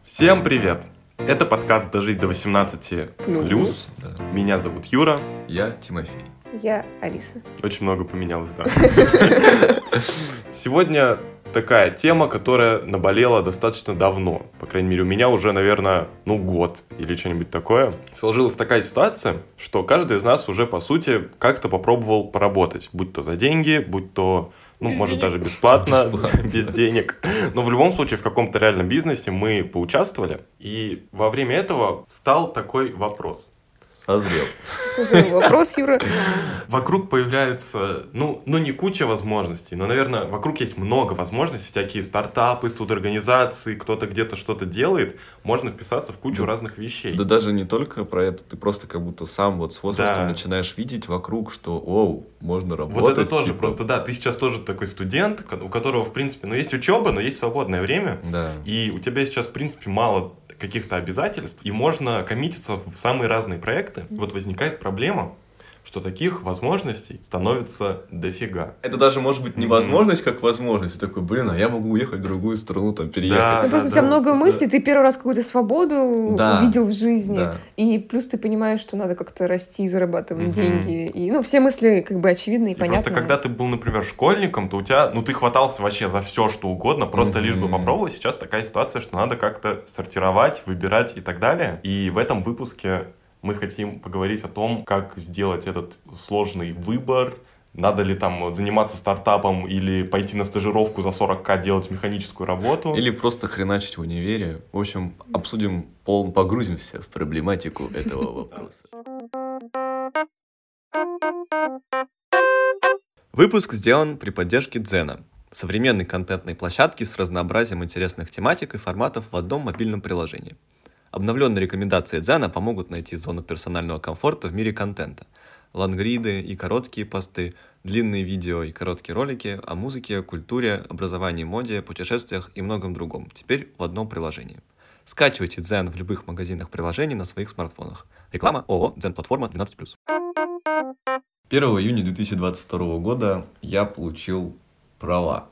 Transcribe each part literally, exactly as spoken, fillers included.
Всем привет! Это подкаст «Дожить до восемнадцати плюс». Да. Меня зовут Юра. Я Тимофей. Я Алиса. Очень много поменялось, да. Сегодня такая тема, которая наболела достаточно давно. По крайней мере, у меня уже, наверное, ну, год или что-нибудь такое. Сложилась такая ситуация, что каждый из нас уже, по сути, как-то попробовал поработать. Будь то за деньги, будь то... Ну, без может, денег. даже бесплатно, без денег. Но в любом случае, в каком-то реальном бизнесе мы поучаствовали. И во время этого встал такой вопрос. Созрел. Вопрос, Юра. Вокруг появляется, ну, ну, не куча возможностей, но, наверное, вокруг есть много возможностей. Всякие стартапы, студорганизации, кто-то где-то что-то делает. Можно вписаться в кучу Да. разных вещей. Да даже не только про это, ты просто как будто сам вот с возрастом Да. начинаешь видеть вокруг, что, оу, можно работать. Вот это тоже типа. просто, да, ты сейчас тоже такой студент, у которого, в принципе, ну, есть учеба, но есть свободное время. Да. И у тебя сейчас, в принципе, мало каких-то обязательств, и можно коммититься в самые разные проекты. Вот возникает проблема, что таких возможностей становится дофига. Это даже может быть не Мгм. возможность, как возможность. Ты такой, блин, а я могу уехать в другую страну, там, Да. переехать. Ну, просто у тебя да, много да. мыслей, ты первый раз какую-то свободу Да. увидел в жизни. Да. И плюс ты понимаешь, что надо как-то расти, зарабатывать Мгм. деньги. И, ну, все мысли как бы очевидны и, И понятны. просто когда ты был, например, школьником, то у тебя, ну, ты хватался вообще за все, что угодно, просто Мгм. лишь бы попробовать. Сейчас такая ситуация, что надо как-то сортировать, выбирать и так далее. И в этом выпуске мы хотим поговорить о том, как сделать этот сложный выбор. Надо ли там заниматься стартапом или пойти на стажировку за сорок тысяч делать механическую работу. Или просто хреначить в универе. В общем, обсудим, пол... погрузимся в проблематику этого вопроса. Выпуск сделан при поддержке Дзена, современной контентной площадки с разнообразием интересных тематик и форматов в одном мобильном приложении. Обновленные рекомендации Дзена помогут найти зону персонального комфорта в мире контента. Лонгриды и короткие посты, длинные видео и короткие ролики о музыке, культуре, образовании, моде, путешествиях и многом другом. Теперь в одном приложении. Скачивайте Дзен в любых магазинах приложений на своих смартфонах. Реклама ООО «Дзен-платформа двенадцать плюс». первого июня две тысячи двадцать второго года я получил права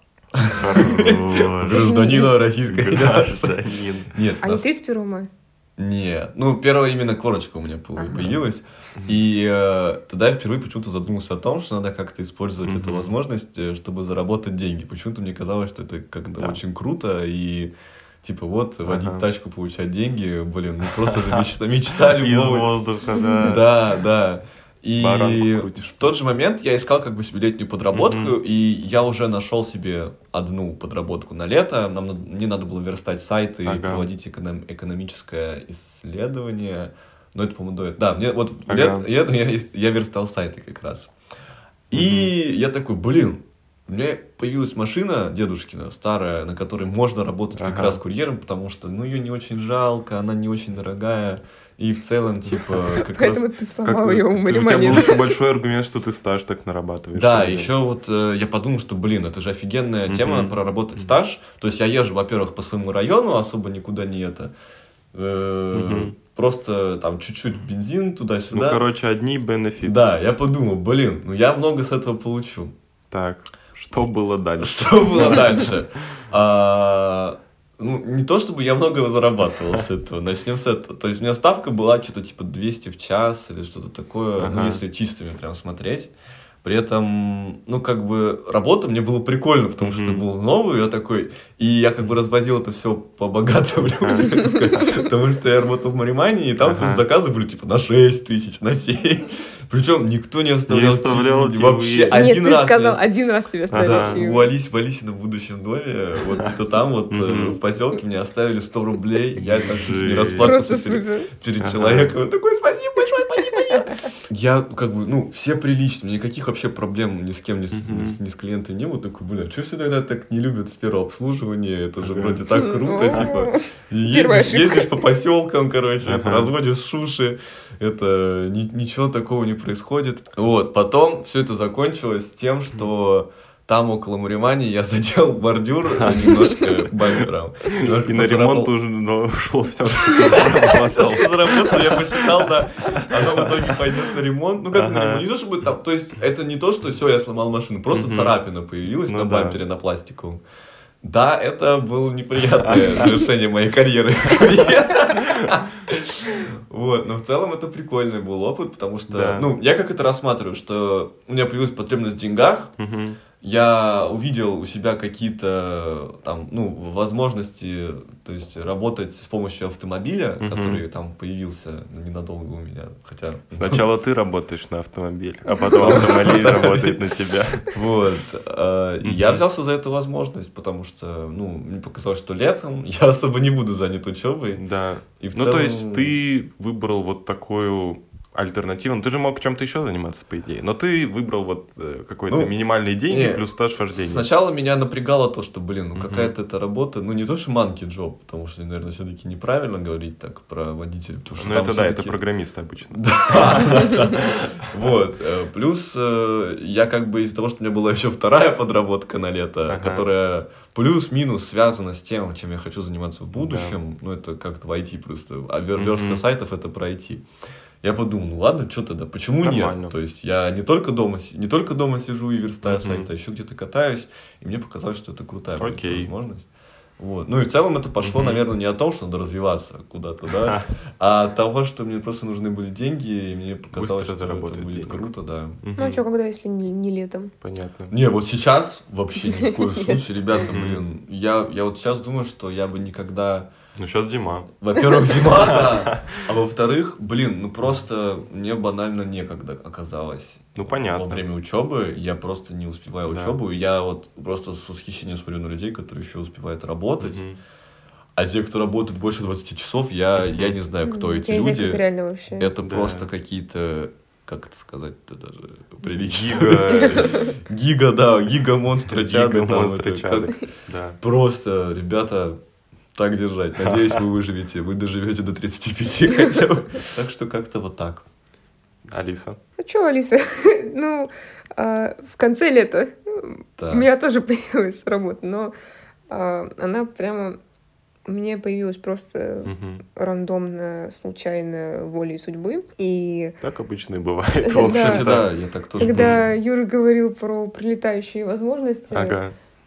гражданина Российской Федерации. Гражданин. Нет, А не нас- тридцать первого мая? Нет, ну первая именно корочка у меня по- Ага. появилась, и э, тогда я впервые почему-то задумался о том, что надо как-то использовать Мгм. эту возможность, э, чтобы заработать деньги. Почему-то мне казалось, что это как-то Да. очень круто, и типа вот водить Ага. тачку, получать деньги, блин, ну просто же мечта, мечта Из любого. воздуха, да. Да, да. И Баранку крутишь. в тот же момент я искал как бы себе летнюю подработку, Мгм. и я уже нашел себе одну подработку на лето. Нам, над- мне надо было верстать сайты, Ага. проводить эконом- экономическое исследование. Но это, по-моему, до этого. Да, мне вот Ага. лет- летом я, ис- я верстал сайты как раз. И я такой, блин, у меня появилась машина дедушкина, старая, на которой можно работать как Ага. раз курьером, потому что, ну, ее не очень жалко, она не очень дорогая. И в целом, типа, как раз... Поэтому ты сломал Как- ее у ты- У тебя Маримани. был еще большой аргумент, что ты стаж так нарабатываешь. Да, Наверное. еще вот э, я подумал, что, блин, это же офигенная Мгм. тема проработать стаж. То есть я езжу, во-первых, по своему району, особо никуда не это. Э, Мгм. Просто там чуть-чуть бензин Ну, туда-сюда. короче, одни бенефиты. Да, я подумал, блин, ну я много с этого получу. Так, что было дальше? Что было дальше? А, Ну, не то чтобы я много зарабатывал с этого, начнем с этого. То есть у меня ставка была что-то типа двести в час или что-то такое, ну, Ага. если чистыми прям смотреть. При этом, ну, как бы, работа мне было прикольно, потому что это Мгм. было новое, я такой, и я как бы развозил это все по богатым людям, так сказать, потому что я работал в Маримане, и там Ага. просто заказы были типа на шесть тысяч, на семь. Причем никто не оставлял, Не оставлял чаевые. Вообще чаевые. Нет, один ты раз не сказал, оставлял. один раз тебе Ага. оставили У Алиси, в Алисином будущем доме, вот где-то там, вот э, Мгм. в поселке мне оставили сто рублей, я там чуть не Жесть. расплакался Просто перед, супер. перед Ага. человеком. Я такой, спасибо большое, спасибо, спасибо. Я, как бы, ну, все прилично, никаких вообще проблем ни с кем, ни с, Мгм. ни с- ни с клиентами не было. Такой, блин, что все тогда так не любят с первого обслуживания, это же вроде так круто, типа, Первая ездишь, ошибка. ездишь по поселкам, короче, Ага. разводишь шуши, это ни- ничего такого не происходит. Вот, потом все это закончилось тем, что там около Маримани я задел бордюр немножко бампером. Немножко И на позаработал. ремонт уже ну, ушло все, что ты Все, заработал. что заработал, я посчитал, да. Оно в итоге пойдет на ремонт. Ну, как на Ага. ремонт? Не то, чтобы там... То есть, это не то, что все, я сломал машину. Просто Мгм. царапина появилась Ну на да. бампере, на пластиковом. Да, это было неприятное завершение моей карьеры. Вот, но в целом это прикольный был опыт, потому что, Да. ну, я как это рассматриваю, что у меня появилась потребность в деньгах, Мгм. я увидел у себя какие-то там, ну, возможности, то есть работать с помощью автомобиля, Мгм. который там появился ненадолго у меня, хотя... Сначала ты работаешь на автомобиле, а потом автомобиль работает на тебя. Вот. э, и Я Мгм. взялся за эту возможность, потому что, ну, мне показалось, что летом я особо не буду занят учебой. Да. И в Ну, то целом- есть ты выбрал вот такую альтернативу. Ну, ты же мог чем-то еще заниматься, по идее. Но ты выбрал вот э, какой-то Ну, минимальные деньги не, плюс стаж вождения. Сначала меня напрягало то, что, блин, ну Мгм. какая-то эта работа, ну не то, что манки джоб, потому что, наверное, все-таки неправильно говорить так про водителя, потому что Ну, там это да, это всё-таки- программисты обычно. Да. Вот. э, Плюс э, я как бы из-за того, что у меня была еще вторая подработка на лето, Ага. которая плюс-минус связана с тем, чем я хочу заниматься в будущем, ну это как-то в ай ти просто, а вер- верстка Мгм. сайтов это про ай ти. Я подумал, ну ладно, что тогда, почему Нормально. нет? То есть я не только дома, си- не только дома сижу и верстаю Мгм. сайт, а еще где-то катаюсь, и мне показалось, что это крутая будет Окей. возможность. Вот. Ну и в целом это пошло, Мгм. наверное, не о том, что надо развиваться куда-то, да, а от того, что мне просто нужны были деньги, и мне показалось, Быстро что это заработать будет денег. круто, да. Мгм. Ну, а что, когда, если не, не летом? Понятно. Не, вот сейчас вообще ни в коем случае, ребята, Мгм. блин, я, я вот сейчас думаю, что я бы никогда... Ну, сейчас зима. Во-первых, зима, да, а во-вторых, блин, ну просто мне банально некогда оказалось. Ну, понятно. Во время учебы я просто не успеваю Да. учебу, и я вот просто с восхищением смотрю на людей, которые еще успевают работать, Мгм. а те, кто работает больше двадцати часов, я, я не знаю, кто М, эти я не знаю, люди. как это реально вообще. Это Да. просто какие-то, как это сказать-то даже прилично. Гига- Гига, да, гига-монстры чады. там Гига-монстры это, чады. как- Да. Просто, ребята, так держать. Надеюсь, вы выживете. Вы доживете до тридцати пяти хотя бы. Так что как-то вот так. Алиса. Ну что, Алиса, ну, а, в конце лета Да. у меня тоже появилась работа, но а, она прямо мне появилась просто Мгм. рандомно, случайно, волей судьбы. И Так обычно и бывает. в Да. общем-то. Кстати, да, я так тоже когда помню. Юра говорил про прилетающие возможности, Ага.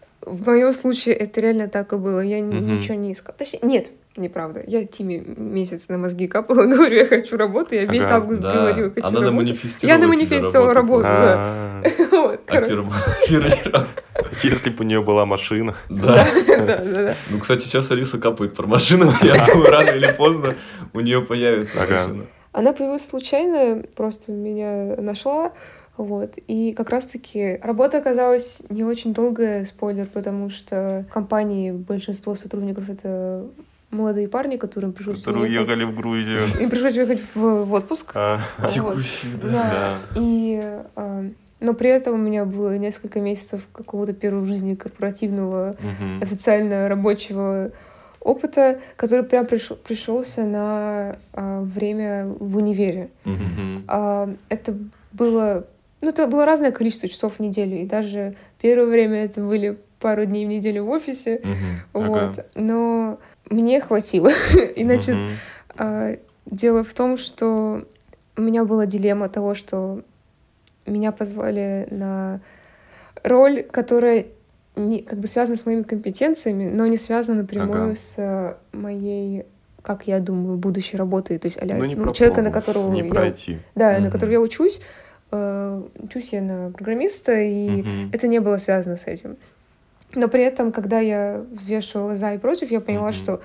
в моем случае это реально так и было. Я н- Мгм. ничего не искала. Точнее, нет, неправда. Я Тиме месяц на мозги капала, говорю, я хочу работу. Я весь Ага, август Да, говорила, хочу она работу. наманифестировала Я себе наманифестировала работу, да. А, Вот, короче. Аффирм- аффирмировала. Если бы у нее была машина. Да. Да, да, да. Ну, кстати, сейчас Алиса капает про машину. Я думаю, рано или поздно у нее появится Ага. машина. Она появилась случайно, просто меня нашла. Вот. И как раз-таки работа оказалась не очень долгая, спойлер, потому что в компании большинство сотрудников — это молодые парни, которым пришлось Которые уехать. уехали в Грузию. Им пришлось уехать в, в отпуск. А, Вот. Текущий, да. Да. И, а, но при этом у меня было несколько месяцев какого-то первого в жизни корпоративного, мгм. официально рабочего опыта, который прям приш- пришелся на а, время в универе. Мгм. А, это было, ну, это было разное количество часов в неделю, и даже первое время это были пару дней в неделю в офисе, Мгм. вот. Ага. Но мне хватило. И, значит, Мгм. а, дело в том, что у меня была дилемма того, что меня позвали на роль, которая не, как бы связана с моими компетенциями, но не связана напрямую Ага. с а, моей, как я думаю, будущей работой. То есть а-ля, Ну, не ну, про человека, на пробу, которого не я, пройти. да, на Мгм. которого я учусь. Э, учусь я на программиста, и Мгм. это не было связано с этим. Но при этом, когда я взвешивала за и против, я поняла, Мгм. что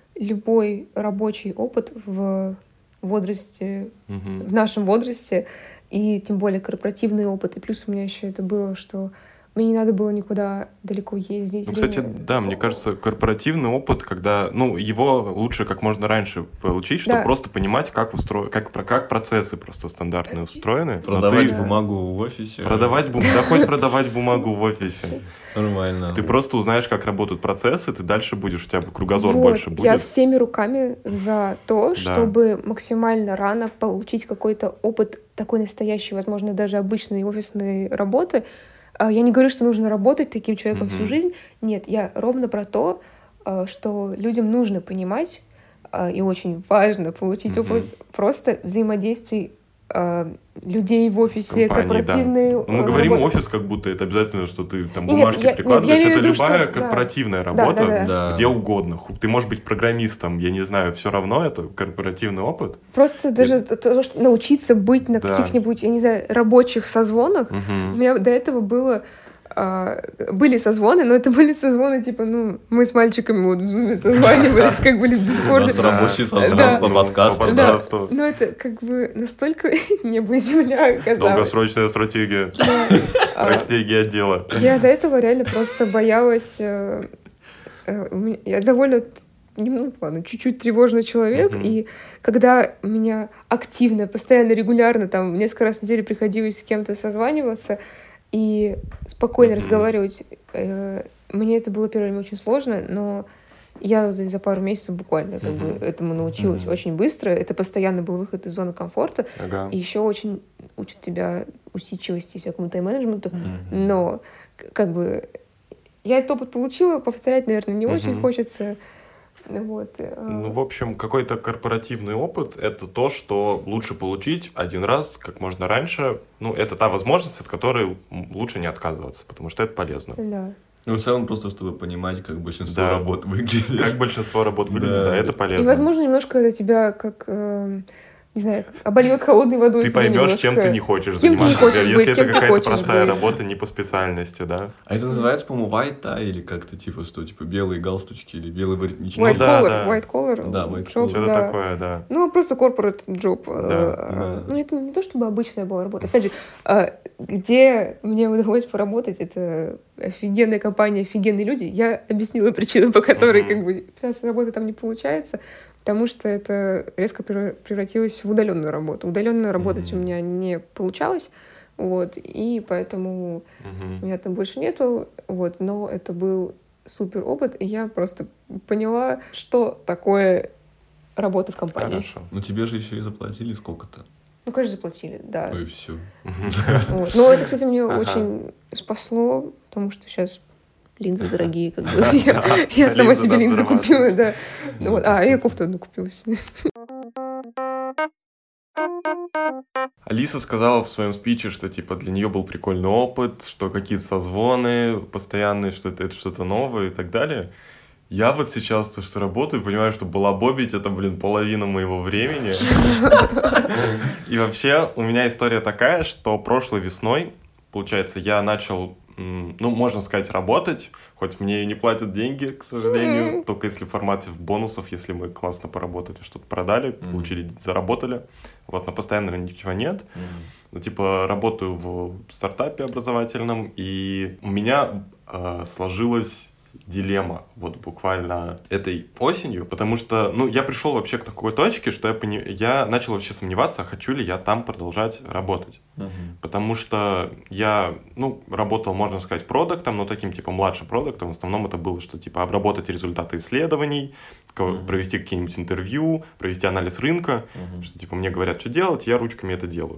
любой рабочий опыт в возрасте, Мгм. в нашем возрасте, и тем более корпоративный опыт, и плюс у меня еще это было, что мне не надо было никуда далеко ездить. Ну, кстати, время- да, мне кажется, корпоративный опыт, когда, ну, его лучше как можно раньше получить, чтобы Да. просто понимать, как устро... как, про- как процессы просто стандартные устроены. Но Продавать ты- Да. бумагу в офисе. Продавать бумагу, да хоть продавать бумагу в офисе. Нормально. Ты просто узнаешь, как работают процессы, ты дальше будешь, у тебя кругозор Вот, больше я будет. всеми руками за то, Да. чтобы максимально рано получить какой-то опыт такой настоящей, возможно, даже обычной офисной работы. А, Я не говорю, что нужно работать таким человеком всю Мгм. жизнь. Нет, я ровно про то, а, что людям нужно понимать, а, и очень важно получить Мгм. опыт просто взаимодействий э, людей в офисе, Компании, корпоративные... да. Мы э, говорим работы. офис, как будто это обязательно, что ты там Нет, бумажки я- нет, прикладываешь. я имею в Это виду, любая что- да. корпоративная Да, работа, да, да. Да. где угодно. Ху- Ты можешь быть программистом, я не знаю, все равно это корпоративный опыт. Просто даже то- то, что научиться быть на Да. каких-нибудь, я не знаю, рабочих созвонах. У Мгм. меня до этого было... а, были созвоны, но это были созвоны, типа, ну, мы с мальчиками вот в зуме созванивались, как были в У Дискорде. нас рабочий созвон Да. по подкасту. По Да, подкасту. но это как бы настолько небо и земля оказалось. Долгосрочная стратегия. А, Стратегия отдела. Я до этого реально просто боялась... э, э, у меня- Я довольно, ну, ладно, чуть-чуть тревожный человек, Мгм. и когда у меня активно, постоянно, регулярно, там, несколько раз в неделю приходилось с кем-то созваниваться и спокойно Мгм. разговаривать, э, мне это было первое время очень сложно, но я за за пару месяцев буквально как бы Мгм. этому научилась Мгм. очень быстро. Это постоянно был выход из зоны комфорта. Ага. И еще очень учат тебя усидчивости, всякому тайм-менеджменту. Мгм. Но к- как бы я этот опыт получила, повторять, наверное, не очень Мгм. хочется. Вот. э, Ну, в общем, какой-то корпоративный опыт — это то, что лучше получить один раз, как можно раньше. Ну, это та возможность, от которой м, лучше не отказываться, потому что это полезно. Да. Ну, в целом, просто чтобы понимать, как большинство Да. работ выглядит. Как большинство работ выглядит, Да. да, это полезно. И, возможно, немножко это тебя как, э, не знаю, как обольет холодной водой. Ты тебя поймешь, чем немножко- ты не хочешь кем ты не заниматься. хочешь Если быть, это кем ты какая-то хочешь простая быть. работа не по специальности, да. А это называется, по-моему, white tie или как-то типа, что типа белые галстучки или белый воротничок. White да, collar, да. white collar. Да, white job, collar. Что-то да. такое, да. Ну, просто corporate job. э, Да, э, да. Ну, это не то, чтобы обычная была работа. Опять же, э, где мне удалось поработать, это офигенная компания, офигенные люди. Я объяснила причину, по которой Мгм. как бы сейчас работы там не получается, потому что это резко превра- превратилось в удаленную работу. Удаленно работать у Мгм. меня не получалось, вот, и поэтому Мгм. меня там больше нету, вот, но это был супер опыт, и я просто поняла, что такое работа в компании. Хорошо. Ну, тебе же еще и заплатили сколько-то. Ну, конечно, заплатили, да. Ну и все. Вот. Но это, кстати, мне Ага. очень спасло, потому что сейчас линзы дорогие, как бы. Да, Я я сама линзы себе надо линзы купила, зарабатывать. да. Ну, Вот. это А, я супер. кофту одну купила себе. Алиса сказала в своем спиче, что типа для нее был прикольный опыт, что какие-то созвоны постоянные, что это, это что-то новое и так далее. Я вот сейчас то, что работаю, понимаю, что балабобить — это, блин, половина моего времени. И вообще у меня история такая, что прошлой весной, получается, я начал, м, ну, можно сказать, работать, хоть мне и не платят деньги, к сожалению, Мгм. только если в формате бонусов, если мы классно поработали, что-то продали, Мгм. получили, заработали. Вот, но постоянно ничего нет. Ну, типа, работаю в стартапе образовательном, и у меня э, сложилась дилемма вот буквально этой осенью, потому что, ну, я пришел вообще к такой точке, что я, пони... я начал вообще сомневаться, хочу ли я там продолжать работать. Потому что я, ну, работал, можно сказать, продуктом, но таким, типа, младшим продуктом. В основном это было, что, типа, обработать результаты исследований, ко- Мгм. провести какие-нибудь интервью, провести анализ рынка, что, типа, мне говорят, что делать, я ручками это делаю.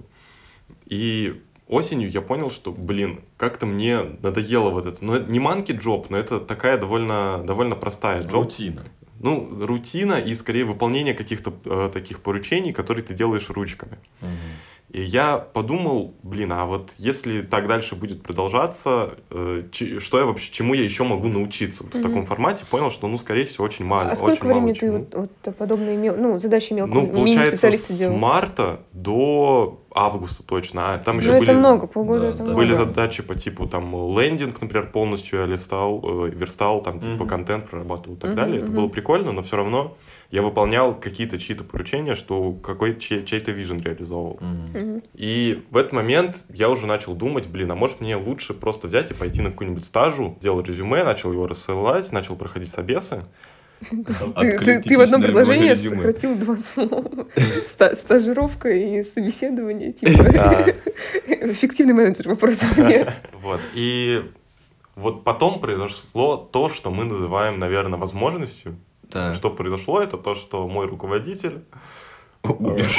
И осенью я понял, что, блин, как-то мне надоело вот это. Ну, это не манки джоб, но это такая довольно, довольно простая джоб. Рутина. Ну, рутина и, скорее, выполнение каких-то э, таких поручений, которые ты делаешь ручками. И я подумал, блин, а вот если так дальше будет продолжаться, э, че- что я вообще, чему я еще могу научиться вот в Мгм. таком формате? Понял, что, ну, скорее всего, очень мало. А сколько очень мало времени ты чему. вот, вот подобные мел... ну, задачи мелкого Ну, получается, мини-специалиста с делал? марта до августа точно. А там Ну, еще это были, много, полгода да, это да. много. были задачи по типу там лендинг, например, полностью я листал, э, верстал, там типа Мгм. контент прорабатывал и так Мгм, далее. Это мгм. было прикольно, но все равно я выполнял какие-то чьи-то поручения, что какой-то чей- чей-то вижен реализовывал. Мгм. И в этот момент я уже начал думать, блин, а может мне лучше просто взять и пойти на какую-нибудь стажу, сделал резюме, начал его рассылать, начал проходить собесы. Ты, ты- ты в одном предложении сократил два слова. Ста- Стажировка и собеседование. Типа. Да. Эффективный менеджер, вопросов нет. Вот. И вот потом произошло то, что мы называем, наверное, возможностью. Да. Что произошло, это то, что мой руководитель Умер.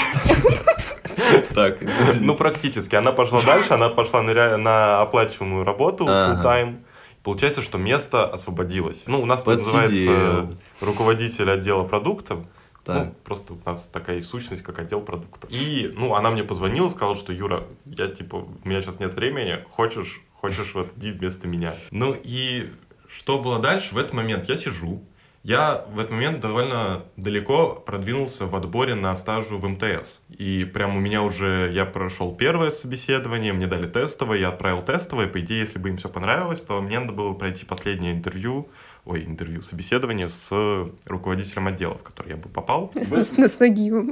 Так. ну, практически. Она пошла дальше, она пошла на, ре- на оплачиваемую работу Ага. full-time. Получается, что место освободилось. Ну, у нас это Подсидел. называется руководитель отдела продуктов. Так. Ну, просто у нас такая сущность, как отдел продукта. И, ну, она мне позвонила, сказала, что, Юра, я, типа, у меня сейчас нет времени, хочешь, хочешь вот иди вместо меня. Ну, и что было дальше? В этот момент я сижу, я в этот момент довольно далеко продвинулся в отборе на стажу в эм тэ эс. И прям у меня уже, я прошел первое собеседование, мне дали тестовое, я отправил тестовое. По идее, если бы им все понравилось, то мне надо было пройти последнее интервью, ой, интервью, собеседование с руководителем отдела, в который я бы попал. С, с, с Нагиевым.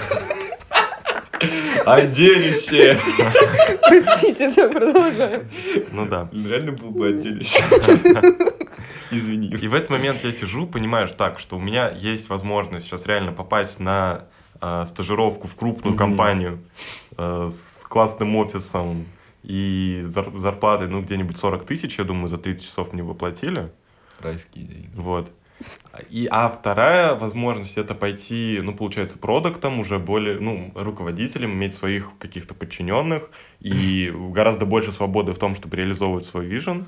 Отделище! Простите, да, продолжаем. Ну да. Реально был бы отделище. Извини. И в этот момент я сижу, понимаешь, так, что у меня есть возможность сейчас реально попасть на э, стажировку в крупную mm-hmm. компанию э, с классным офисом и зар- зарплатой, ну, где-нибудь сорок тысяч, я думаю, за тридцать часов мне выплатили. Райские деньги. Вот. И, а вторая возможность — это пойти, ну, получается, продуктом, уже более, ну, руководителем, иметь своих каких-то подчиненных и гораздо больше свободы в том, чтобы реализовывать свой вижен.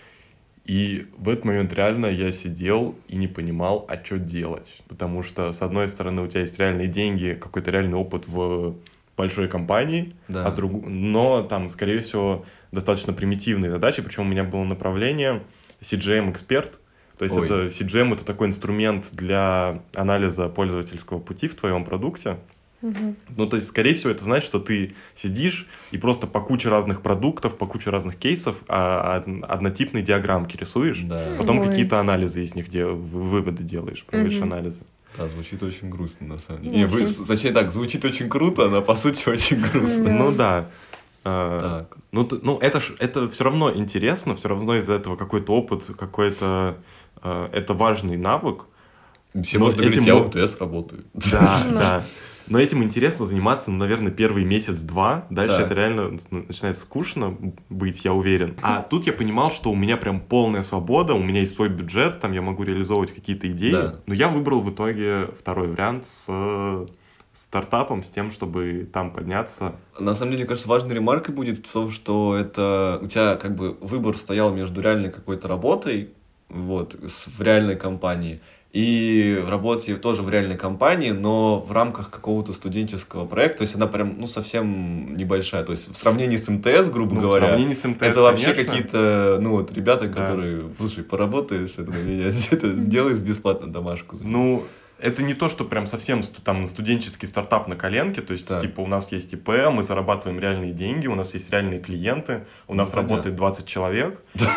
И в этот момент реально я сидел и не понимал, а что делать. Потому что, с одной стороны, у тебя есть реальные деньги, какой-то реальный опыт в большой компании, да. а с друг... но там, скорее всего, достаточно примитивные задачи. Причем у меня было направление си джи эм-эксперт. То есть это, си джи эм — это такой инструмент для анализа пользовательского пути в твоем продукте. Угу. Ну, то есть, скорее всего, это значит, что ты сидишь и просто по куче разных продуктов, по куче разных кейсов а, однотипные диаграммки рисуешь, да. потом Ой. какие-то анализы из них дел... выводы делаешь, проводишь Угу. анализы. Да, звучит очень грустно, на самом деле. Ну, Не, вы, очень. точнее так, звучит очень круто, но по сути очень грустно. Да. Ну да. А, Так. ну, т- ну, это, ж, это все равно интересно, все равно из-за этого какой-то опыт, какой-то... а, это важный навык. Все Но можно этим говорить, я мо- в МТС работаю. Да, да. Но этим интересно заниматься, ну, наверное, первый месяц-два. Дальше Так. это реально начинает скучно быть, я уверен. А тут я понимал, что у меня прям полная свобода, у меня есть свой бюджет, там я могу реализовывать какие-то идеи. Да. Но я выбрал в итоге второй вариант с э, стартапом, с тем, чтобы там подняться. На самом деле, мне кажется, важной ремаркой будет в том, что это у тебя как бы выбор стоял между реальной какой-то работой, вот, с- в реальной компании, и в работе тоже в реальной компании, но в рамках какого-то студенческого проекта, то есть она прям, ну, совсем небольшая, то есть в сравнении с МТС, грубо Ну, в говоря, сравнении с МТС, это вообще конечно. какие-то, ну, вот, ребята, Да. которые, слушай, поработаешь, это, на меня, это сделай бесплатно домашку. Ну, это не то, что прям совсем сту- там студенческий стартап на коленке, то есть, Так. типа, у нас есть ИП, мы зарабатываем реальные деньги, у нас есть реальные клиенты, у нас Ну, понятно. работает двадцать человек,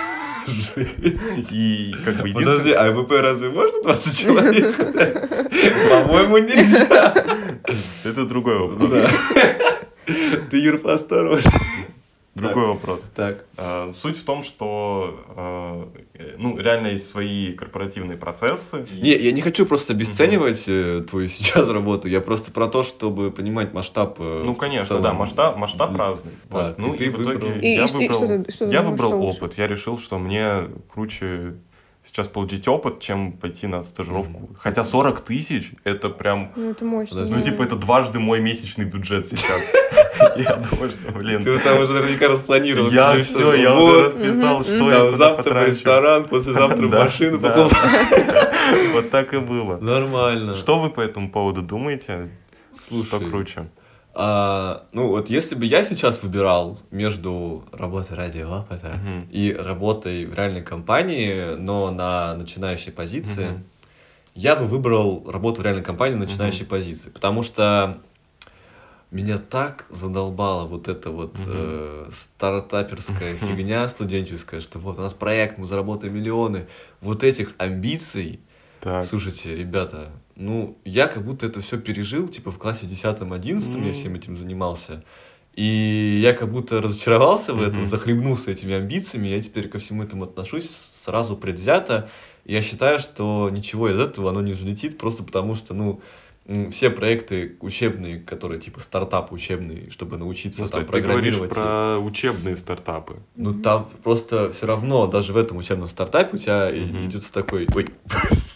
и как бы Подожди, единственное... а ВП разве можно двадцать человек? По-моему, нельзя. Это другой вопрос. Да. Ты, Юр, поосторожней. Другой вопрос. Так. А, Суть в том, что э, ну, реально есть свои корпоративные процессы. Не, я не хочу просто обесценивать э, твою сейчас работу, я просто про то, чтобы понимать масштаб. э, Ну, в конечно, целом. да, масштаб, масштаб Да. разный. Так, Вот. Ну, и и, ты в итоге выбрал. И- я и что- и выбрал, что ты- что ты я думаешь, выбрал что лучше? опыт. Я решил, что мне круче сейчас получить опыт, чем пойти на стажировку. Мгм. Хотя сорок тысяч — это прям... Ну, это мощно. Подожди. Ну, да. типа, это дважды мой месячный бюджет сейчас. Я думаю, что, блин... Ты вот там уже наверняка распланировал. Я себе все, я Вот, уже расписал, Мгм. что там я куда завтра в потрачу. ресторан, послезавтра в Да, машину да. покупать. Вот так и было. Нормально. Что вы по этому поводу думаете? Слушай, Что круче? а, ну вот если бы я сейчас выбирал между работой ради опыта Мгм. и работой в реальной компании, но на начинающей позиции, Мгм. я бы выбрал работу в реальной компании на начинающей Мгм. позиции, потому что меня так задолбала вот эта вот Мгм. э, стартаперская фигня студенческая, что вот у нас проект, мы заработаем миллионы, вот этих амбиций. Так. Слушайте, ребята, ну, я как будто это все пережил, типа, в классе десятом-одиннадцатом я М. всем этим занимался. И я как будто разочаровался в этом, Мгм. захлебнулся этими амбициями, я теперь ко всему этому отношусь сразу предвзято. Я считаю, что ничего из этого оно не взлетит, просто потому что, ну, м, все проекты учебные, которые типа стартап учебный, чтобы научиться Ну, там стой, ты говоришь программировать. про учебные стартапы. Ну, там просто все равно, даже в этом учебном стартапе у тебя Мгм. идет такой, ой,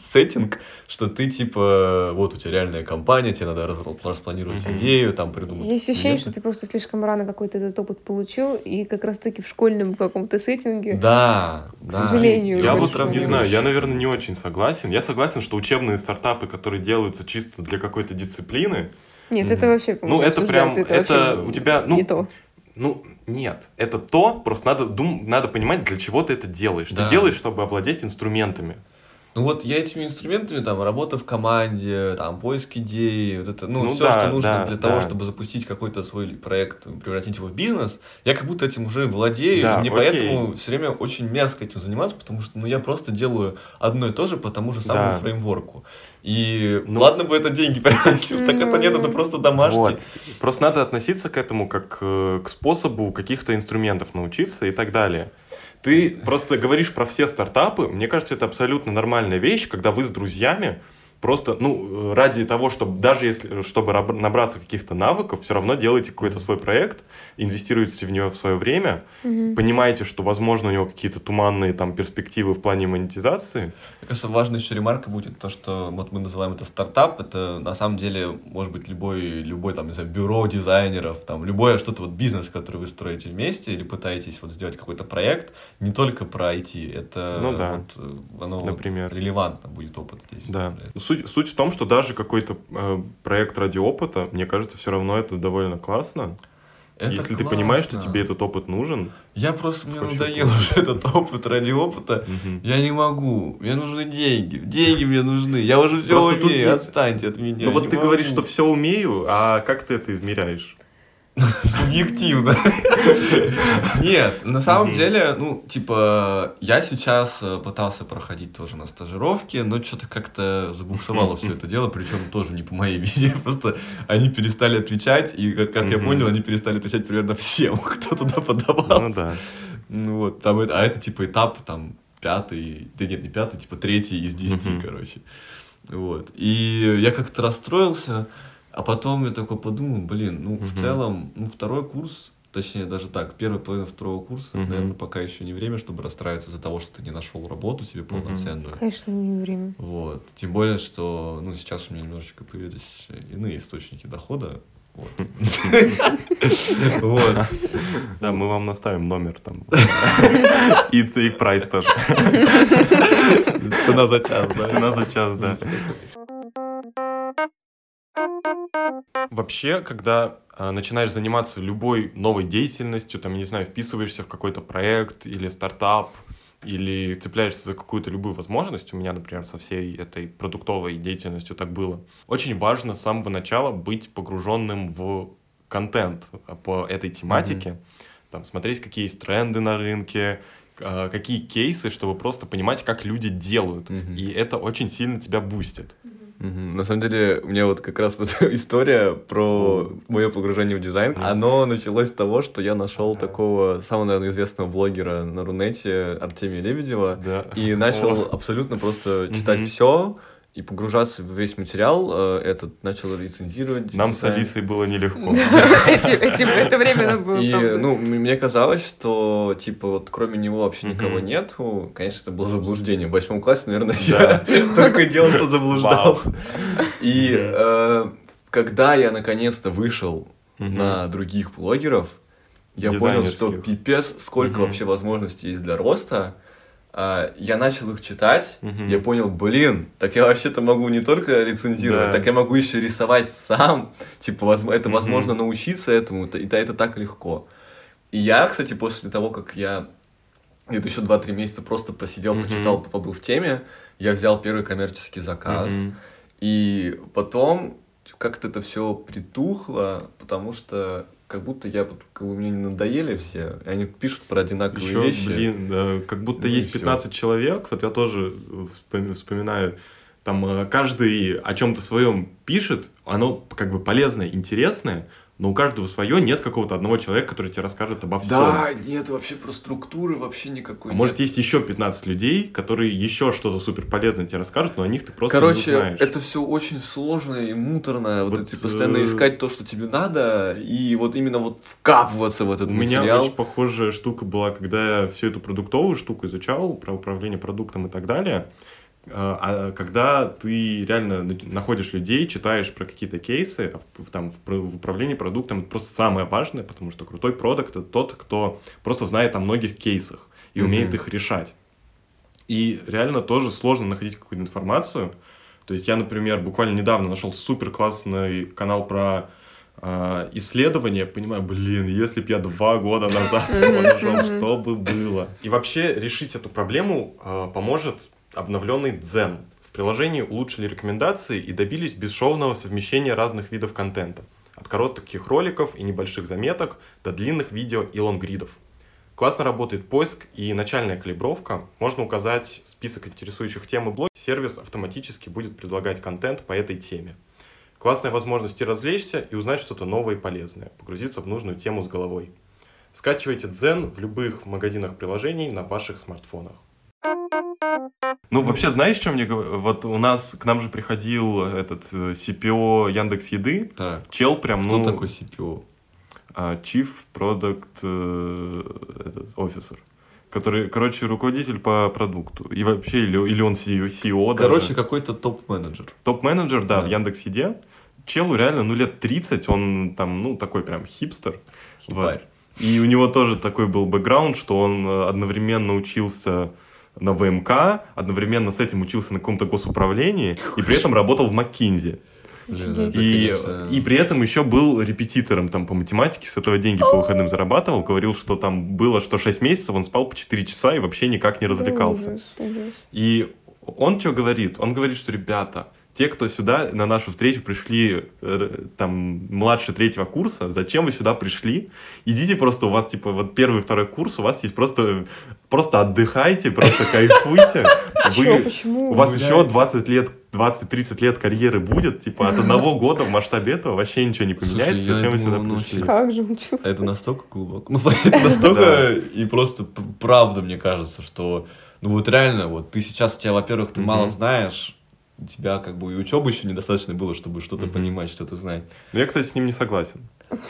сеттинг, что ты, типа, вот у тебя реальная компания, тебе надо распланировать mm-hmm. идею, там, придумать... Есть ощущение, что ты просто слишком рано какой-то этот опыт получил, и как раз-таки в школьном каком-то сеттинге... Да, к да. сожалению. Я вот не знаю, я, наверное, не очень согласен. Я согласен, что учебные стартапы, которые делаются чисто для какой-то дисциплины... Нет, mm-hmm. это вообще, ну, это прям, это, это у тебя, ну, не то. Ну, нет, это то, просто надо, дум, надо понимать, для чего ты это делаешь. Да. Ты делаешь, чтобы овладеть инструментами. Ну вот я этими инструментами, там, работа в команде, там, поиск идей, вот это, ну, ну все, да, что нужно да, для да. того, чтобы запустить какой-то свой проект, превратить его в бизнес, я как будто этим уже владею, да, и мне окей. поэтому все время очень мерзко этим заниматься, потому что, ну, я просто делаю одно и то же по тому же самому да. фреймворку. И ну, ладно бы это деньги приносил, так это нет, это просто домашний. Вот. Просто надо относиться к этому как к способу каких-то инструментов научиться и так далее. Ты просто говоришь про все стартапы. Мне кажется, это абсолютно нормальная вещь, когда вы с друзьями просто, ну, ради того, чтобы даже если, чтобы набраться каких-то навыков, все равно делаете какой-то свой проект, инвестируете в него в свое время, mm-hmm. понимаете, что, возможно, у него какие-то туманные там перспективы в плане монетизации. Мне кажется, важная еще ремарка будет то, что вот мы называем это стартап, это на самом деле может быть любой, любой там, не знаю, бюро дизайнеров, там, любое что-то вот бизнес, который вы строите вместе или пытаетесь вот сделать какой-то проект, не только про ай ти, это ну, да. вот, оно Например. Вот релевантно будет опыт здесь. Да. Суть, суть в том, что даже какой-то э, проект ради опыта, мне кажется, все равно это довольно классно. Это Если классно. Ты понимаешь, что тебе этот опыт нужен. Я просто, мне надоел уже этот опыт ради опыта. Угу. Я не могу. Мне нужны деньги. Деньги мне нужны. Я уже все просто умею. Тут... Отстаньте от меня. Ну вот ты могу. Говоришь, что все умею, а как ты это измеряешь? Субъективно. Нет, на самом деле, ну, типа, я сейчас пытался проходить тоже на стажировке, но что-то как-то забуксовало все это дело, причем тоже не по моей вине, просто они перестали отвечать, и, как, как я понял, они перестали отвечать примерно всем, кто туда подавался. Ну да. Ну вот, там это, а это типа этап, там, пятый, да нет, не пятый, типа третий из десяти, короче. Вот. И я как-то расстроился. А потом я такой подумал, блин, ну, uh-huh. в целом, ну, второй курс, точнее, даже так, первая половина второго курса, uh-huh. наверное, пока еще не время, чтобы расстраиваться из-за того, что ты не нашел работу себе полноценную. Uh-huh. Конечно, не время. Вот. Тем более, что, ну, сейчас у меня немножечко появились иные источники дохода. Вот. Да, мы вам наставим номер там. И прайс тоже. Цена за час, да? Цена за час, да. Вообще, когда э, начинаешь заниматься любой новой деятельностью, там, не знаю, вписываешься в какой-то проект или стартап, или цепляешься за какую-то любую возможность, у меня, например, со всей этой продуктовой деятельностью так было, очень важно с самого начала быть погруженным в контент по этой тематике, mm-hmm. там, смотреть, какие есть тренды на рынке, э, какие кейсы, чтобы просто понимать, как люди делают, mm-hmm. и это очень сильно тебя бустит. Mm-hmm. На самом деле, у меня вот как раз вот история про мое погружение в дизайн, mm-hmm. оно началось с того, что я нашел mm-hmm. такого самого, наверное, известного блогера на Рунете Артемия Лебедева, yeah. и начал oh. абсолютно просто читать mm-hmm. все и погружаться в весь материал э, этот, начал рецензировать. Нам дизайн. С Алисой было нелегко. Это время было. И, ну, мне казалось, что, типа, вот кроме него вообще никого нету. Конечно, это было заблуждение. В восьмом классе, наверное, я только делал, что заблуждался. И когда я наконец-то вышел на других блогеров, я понял, что пипец, сколько вообще возможностей есть для роста. Uh, я начал их читать, uh-huh. я понял, блин, так я вообще-то могу не только рецензировать, да. так я могу еще рисовать сам, типа, воз... это uh-huh. возможно научиться этому, и это, это так легко. И я, кстати, после того, как я где-то еще два-три месяца просто посидел, uh-huh. почитал, побыл в теме, я взял первый коммерческий заказ, uh-huh. и потом как-то это все притухло, потому что как будто я, как бы, мне не надоели все, и они пишут про одинаковые еще, вещи. Блин, да, как будто ну есть пятнадцать все. Человек, вот я тоже вспоминаю, там каждый о чем-то своем пишет, оно как бы полезное, интересное, но у каждого свое, нет какого-то одного человека, который тебе расскажет обо всем. Да, нет вообще про структуры вообще никакой. А нет. Может, есть еще пятнадцать людей, которые еще что-то супер полезное тебе расскажут, но о них ты просто Короче, не узнаешь. Короче, это все очень сложно и муторно, вот, вот эти постоянно э... искать то, что тебе надо, и вот именно вот вкапываться в этот у материал. У меня очень похожая штука была, когда я всю эту продуктовую штуку изучал, про управление продуктом и так далее. А когда ты реально находишь людей, читаешь про какие-то кейсы, в, там, в управлении продуктом, это просто самое важное, потому что крутой продакт — это тот, кто просто знает о многих кейсах и mm-hmm. умеет их решать. И реально тоже сложно находить какую-то информацию. То есть я, например, буквально недавно нашел супер классный канал про э, исследования, понимаю, блин, если бы я два года назад его нашел, что бы было? И вообще решить эту проблему э, поможет обновленный Дзен. В приложении улучшили рекомендации и добились бесшовного совмещения разных видов контента. От коротких роликов и небольших заметок до длинных видео и лонгридов. Классно работает поиск и начальная калибровка. Можно указать список интересующих тем и блогов. Сервис автоматически будет предлагать контент по этой теме. Классная возможность и развлечься, и узнать что-то новое и полезное. Погрузиться в нужную тему с головой. Скачивайте Дзен в любых магазинах приложений на ваших смартфонах. Ну, вообще, знаешь, что мне говорят? Вот у нас, к нам же приходил этот си пи о Яндекс.Еды. Так. Чел прям, Кто ну... такой си пи о? Chief Product Officer. Который, короче, руководитель по продукту. И вообще, или, или он си и о даже. Короче, какой-то топ-менеджер. Топ-менеджер, да, да, в Яндекс.Еде. Челу реально, ну, лет тридцать, он там, ну, такой прям хипстер. Вот. И у него тоже такой был бэкграунд, что он одновременно учился на вэ эм ка, одновременно с этим учился на каком-то госуправлении и при этом работал в McKinsey. Блин, это, и, конечно... и при этом еще был репетитором там, по математике, с этого деньги по выходным зарабатывал, говорил, что там было, что шесть месяцев он спал по четыре часа и вообще никак не развлекался. Ужас, ужас. И он что говорит? Он говорит, что, ребята, те, кто сюда на нашу встречу пришли там младше третьего курса, зачем вы сюда пришли? Идите просто, у вас типа вот первый, второй курс, у вас есть просто, просто отдыхайте, просто кайфуйте. Вы, Почему? У вас еще двадцать лет, двадцать-тридцать лет карьеры будет, типа от одного года в масштабе этого вообще ничего не поменяется. Слушай, зачем вы сюда думал, пришли? Как же он чувствует? Это настолько глубоко. Ну, это настолько и просто правда, мне кажется, что ну вот реально, вот ты сейчас, у тебя, во-первых, ты мало знаешь, у тебя как бы и учебы еще недостаточно было, чтобы что-то mm-hmm. понимать, что-то знать. Ну, я, кстати, с ним не согласен.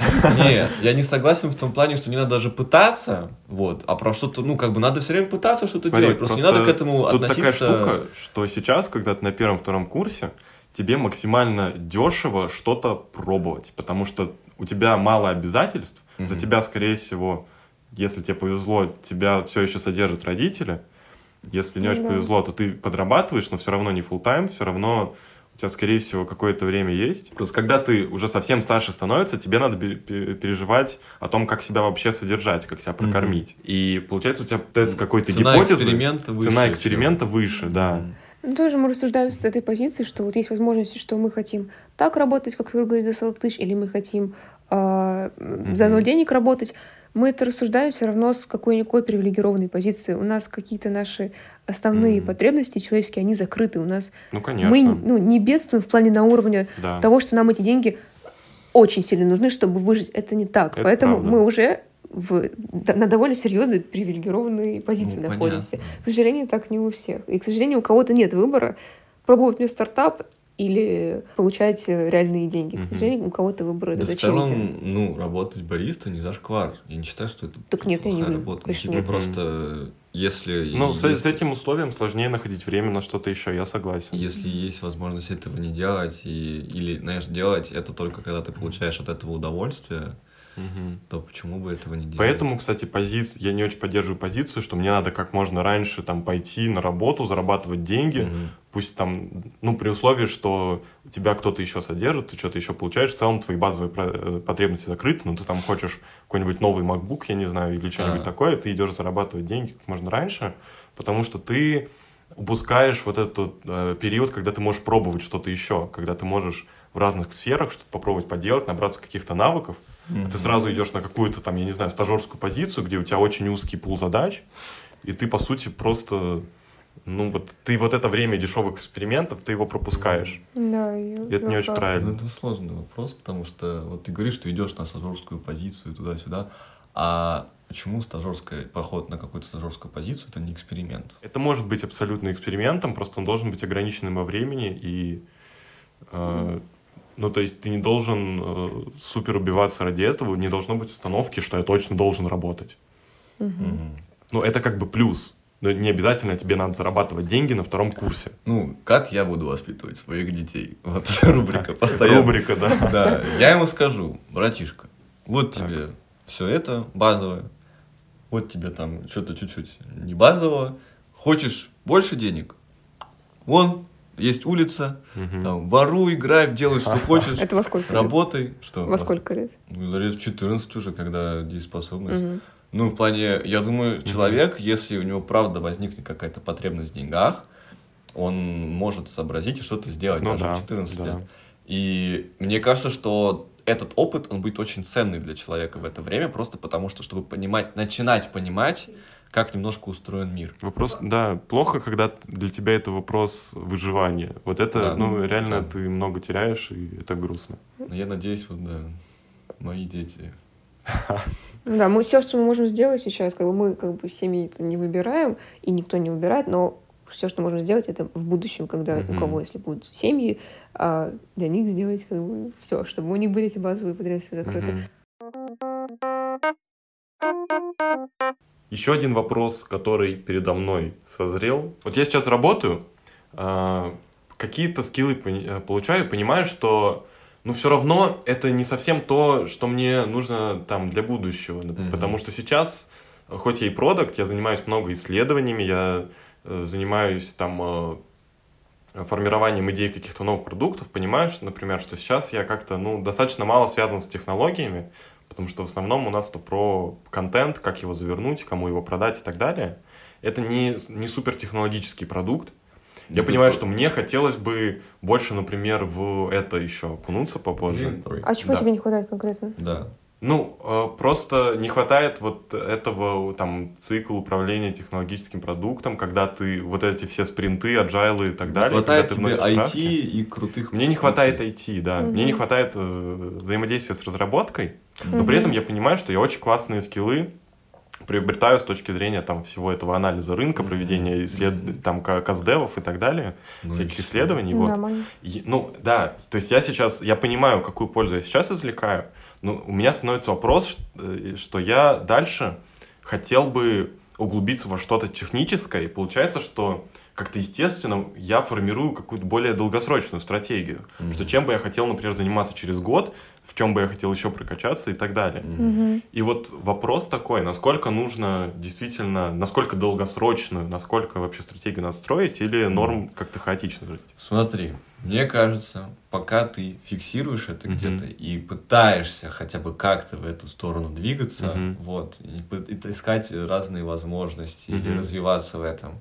Нет, я не согласен в том плане, что не надо даже пытаться, вот, а про что-то, ну, как бы надо все время пытаться что-то Смотри, делать, просто, просто не надо к этому тут относиться... такая штука, что сейчас, когда ты на первом-втором курсе, тебе максимально дешево что-то пробовать, потому что у тебя мало обязательств, mm-hmm. за тебя, скорее всего, если тебе повезло, тебя все еще содержат родители. Если не очень да. повезло, то ты подрабатываешь, но все равно не full-time, все равно у тебя, скорее всего, какое-то время есть. Просто когда ты уже совсем старше становится, тебе надо переживать о том, как себя вообще содержать, как себя прокормить. Mm-hmm. И получается, у тебя тест какой-то цена гипотезы. Эксперимента выше, цена эксперимента чем... выше, да. Mm-hmm. Ну, тоже мы рассуждаем с этой позиции, что вот есть возможности, что мы хотим так работать, как Юра говорит, за сорок тысяч, или мы хотим э, mm-hmm. за ноль денег работать. Мы это рассуждаем все равно с какой-никакой привилегированной позиции. У нас какие-то наши основные mm-hmm. потребности человеческие, они закрыты. У нас ну, конечно. Мы ну, не бедствуем в плане на уровне да. того, что нам эти деньги очень сильно нужны, чтобы выжить. Это не так. Это Поэтому правда. Мы уже в, на довольно серьезной привилегированной позиции ну, находимся. Понятно. К сожалению, так не у всех. И, к сожалению, у кого-то нет выбора пробовать мне стартап или получать реальные деньги. К сожалению, у кого-то выбор да это в целом, очевиден. ну, работать бариста не зашквар. Я не считаю, что это так нет, плохая я не работа. Конечно, типа нет. просто если... Ну, с, есть... с этим условием сложнее находить время на что-то еще, я согласен. Если есть возможность этого не делать, и, или, знаешь, делать это только когда ты получаешь от этого удовольствие, угу. то почему бы этого не делать? Поэтому, кстати, позиция, я не очень поддерживаю позицию, что мне надо как можно раньше там пойти на работу, зарабатывать деньги, угу. пусть там, ну, при условии, что тебя кто-то еще содержит, ты что-то еще получаешь, в целом твои базовые потребности закрыты, но ты там хочешь какой-нибудь новый MacBook, я не знаю, или что-нибудь а. такое, ты идешь зарабатывать деньги как можно раньше, потому что ты упускаешь вот этот э, период, когда ты можешь пробовать что-то еще, когда ты можешь в разных сферах что-то попробовать поделать, набраться каких-то навыков, mm-hmm. а ты сразу идешь на какую-то там, я не знаю, стажерскую позицию, где у тебя очень узкий пул задач, и ты, по сути, просто, ну вот, ты вот это время дешевых экспериментов, ты его пропускаешь. Да, и это не очень правильно. Ну, это сложный вопрос, потому что вот ты говоришь, что идешь на стажерскую позицию туда-сюда, а почему стажерская, поход на какую-то стажерскую позицию — это не эксперимент? Это может быть абсолютно экспериментом, просто он должен быть ограниченным во времени, и, э, mm. ну, то есть ты не должен э, супер убиваться ради этого, не должно быть установки, что я точно должен работать. Mm-hmm. Ну, это как бы плюс. Но не обязательно тебе надо зарабатывать деньги на втором курсе. Ну, как я буду воспитывать своих детей? Вот рубрика постоянно. Рубрика, да. Да, я ему скажу: братишка, вот тебе все это базовое, вот тебе там что-то чуть-чуть не базового. Хочешь больше денег? Вон, есть улица, Мгм. там, воруй, играй, делай, что хочешь, Это во сколько лет? работай. Что? Во сколько лет? Ну, лет четырнадцать уже, когда дееспособность. Мгм. Ну, в плане, я думаю, человек, если у него правда возникнет какая-то потребность в деньгах, он может сообразить и что-то сделать, Ну даже да, в четырнадцать да. лет. И мне кажется, что этот опыт, он будет очень ценный для человека в это время, просто потому что, чтобы понимать, начинать понимать, как немножко устроен мир. Вопрос, да, плохо, когда для тебя это вопрос выживания. Вот это, Да. ну, реально Да. ты много теряешь, и это грустно. Но я надеюсь, вот, да, мои дети... Ну да, мы все, что мы можем сделать сейчас, как бы мы как бы семьи не выбираем, и никто не выбирает, но все, что можем сделать, это в будущем, когда Мгм. у кого, если будут семьи, а, для них сделать как бы все, чтобы у них были эти базовые потребности закрыты. Мгм. Еще один вопрос, который передо мной созрел. Вот я сейчас работаю, а, какие-то скиллы пони- э, получаю, понимаю, что ну все равно это не совсем то, что мне нужно там для будущего. Мгм. Потому что сейчас, э, хоть я и продакт, я занимаюсь много исследованиями, я э, занимаюсь там э, формированием идей каких-то новых продуктов, понимаю, что, например, что сейчас я как-то ну, достаточно мало связан с технологиями, потому что в основном у нас это про контент, как его завернуть, кому его продать и так далее. Это не, не супертехнологический продукт. Я Ну, понимаю, ты- что мне хотелось бы больше, например, в это еще окунуться попозже. Блин, ой. А чего Да. тебе не хватает конкретно? Да. Ну, э, просто не хватает вот этого там цикла управления технологическим продуктом, когда ты вот эти все спринты, аджайлы и так далее. Хватает когда ты тебе вносишь ай ти правки. и крутых... Мне не хватает ай ти, да. Мгм. Мне не хватает э, взаимодействия с разработкой, но Мгм. при этом я понимаю, что я очень классные скиллы приобретаю с точки зрения там всего этого анализа рынка, Мгм. проведения исслед... Мгм. там ка- каздевов и так далее, Ну, всяких и всё. исследований. Вот. Нормально. И- ну, да, то есть я сейчас, я понимаю, какую пользу я сейчас извлекаю, но у меня становится вопрос, ш- э, что я дальше хотел бы углубиться во что-то техническое, и получается, что как-то естественно я формирую какую-то более долгосрочную стратегию, Мгм. что чем бы я хотел, например, заниматься через год, в чем бы я хотел еще прокачаться и так далее. Мгм. Мгм. И вот вопрос такой, насколько нужно действительно, насколько долгосрочную, насколько вообще стратегию надо строить, или норм как-то хаотично жить? Смотри, мне кажется, пока ты фиксируешь это Мгм. где-то и пытаешься хотя бы как-то в эту сторону двигаться, Мгм. вот, и пы- и искать разные возможности или Мгм. развиваться в этом,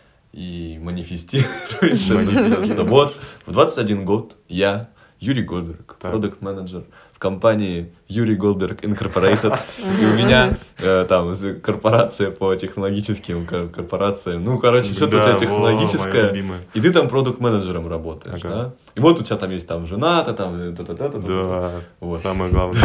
и манифестируешь это Манифестируешь. всё, что вот в двадцать один год я, Юрий Гольберг, Так. продакт-менеджер в компании Юрий Гольберг Incorporated, и у меня э, там з- корпорация по технологическим кор- корпорациям, ну, короче, что-то у Да, тебя во, технологическое, моя любимая. и ты там продукт-менеджером работаешь, Ага. да? И вот у тебя там есть там жена, ты там э, та-та-та-та-та. Да, Вот. самое главное.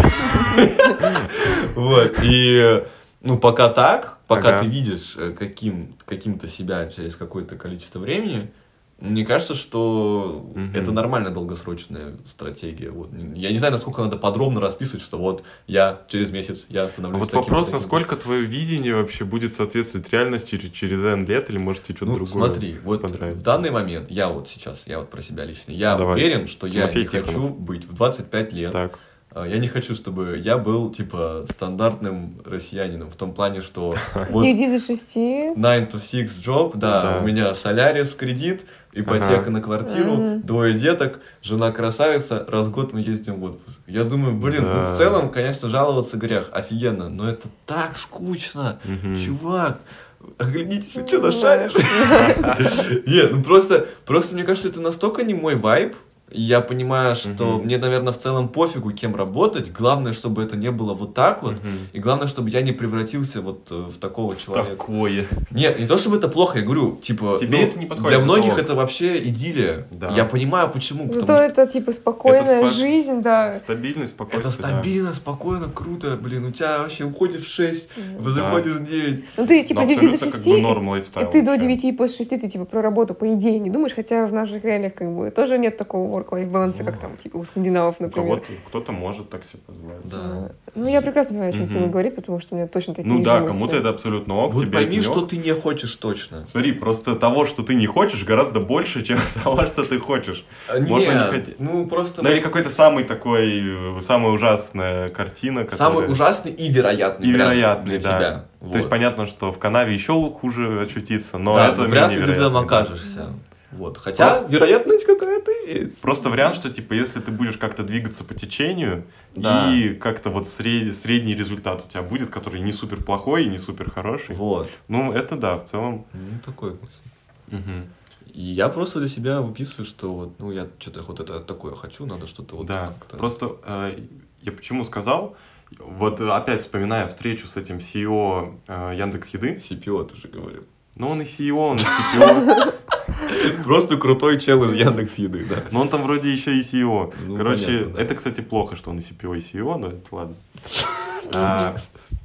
Вот. И э, ну, пока так, пока Ага. ты видишь э, каким, каким-то себя через какое-то количество времени, мне кажется, что Мгм. это нормально долгосрочная стратегия. Вот. Я не знаю, насколько надо подробно расписывать, что вот я через месяц я А становлюсь вот таким-то, вопрос, таким-то. насколько твое видение вообще будет соответствовать реальности через, через N лет, или может тебе что-то Ну, другое смотри, вот понравится? в данный момент, я вот сейчас, я вот про себя лично, я Давай. уверен, что я Тимофей не хочу Тихонов. быть в двадцать пять лет. Так. А, Я не хочу, чтобы я был, типа, стандартным россиянином, в том плане, что С вот девяти до шести. nine to six job, да, Да. у меня солярис, кредит, ипотека Ага. на квартиру, Мгм. двое деток, жена красавица, раз в год мы ездим в отпуск. Я думаю, блин, ну Да. в целом, конечно, жаловаться грех, офигенно, но это так скучно, Мгм. чувак. Оглянитесь, вы что, нашаришь? Нет, ну просто, просто мне кажется, это настолько не мой вайб. И я понимаю, что Мгм. мне, наверное, в целом пофигу, кем работать. Главное, чтобы это не было вот так вот. Мгм. И главное, чтобы я не превратился вот э, в такого человека. Такое. Нет, не то чтобы это плохо, я говорю, типа, Тебе ну, это не подходит, для это многих ок. это вообще идиллия. Да. Я понимаю, почему. Зато Потому что это типа спокойная Это спа- жизнь, да. Стабильность, спокойствие. это стабильно, спокойно, круто. Блин, у тебя вообще уходишь в шесть, Мгм. заходишь в девять. Ну ты типа Ну, с девяти до абсолютно как бы шести, норм и лайфстайл ты до вообще. девяти и после шести ты типа про работу по идее не думаешь, хотя в наших реалиях как бы тоже нет такого work-life balance, как там, типа, у скандинавов, У например. кого-то, кто-то может так себе позволить. Да. Ну, я прекрасно понимаю, о чем Мгм. Тима говорит, потому что у меня точно такие Ну же да, мысли. кому-то это абсолютно ок, Вот тебе пойми, это не что ок. ты не хочешь точно. Смотри, просто того, что ты не хочешь, гораздо больше, чем того, что ты хочешь. Можно не Нет, хотеть. ну просто... Ну или какой-то самый такой, э, самая ужасная картина, которая... Самый ужасный и вероятный И вариант вероятный, для да. тебя. То Вот. есть понятно, что в канаве еще хуже очутиться, но Да, это но вряд ли менее ты там вероятно, да. окажешься. Вот. Хотя Просто- вероятность какая-то есть. Просто вариант, что типа если ты будешь как-то двигаться по течению, Да. и как-то вот сред- средний результат у тебя будет, который не супер плохой и не супер хороший. Вот. Ну, это да, в целом. Ну, такой мысль. Мгм. И я просто для себя выписываю, что вот, ну, я что-то вот это такое хочу, надо что-то вот Да, как-то... просто э, я почему сказал, вот э, опять вспоминая встречу с этим си и о э, Яндекс.Еды, си пи о ты же говорил. ну он и си и о, он и си пи о, Просто крутой чел из Яндекс.Еды, да. но он там вроде еще и си и о. Ну, Короче, понятно, да. это, кстати, плохо, что он и си пи о, и си и о, но это ладно. А,